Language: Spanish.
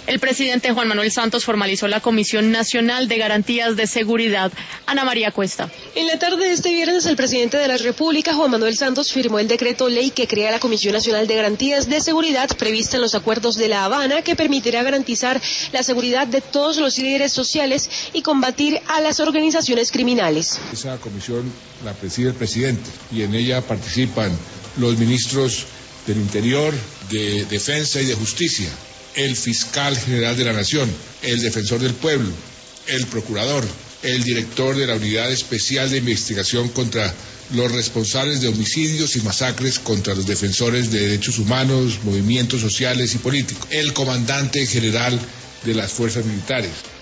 El presidente Juan Manuel Santos formalizó la Comisión Nacional de Garantías de Seguridad. Ana María Cuesta. En la tarde de este viernes, el presidente de la República, Juan Manuel Santos, firmó el decreto ley que crea la Comisión Nacional de Garantías de Seguridad prevista en los acuerdos de La Habana, que permitirá garantizar la seguridad de todos los líderes sociales y combatir a las organizaciones criminales. Esa comisión la preside el presidente y en ella participan los ministros del Interior, de Defensa y de Justicia, el fiscal general de la Nación, el defensor del pueblo, el procurador, el director de la Unidad Especial de Investigación contra los responsables de homicidios y masacres contra los defensores de derechos humanos, movimientos sociales y políticos, el comandante general de las fuerzas militares.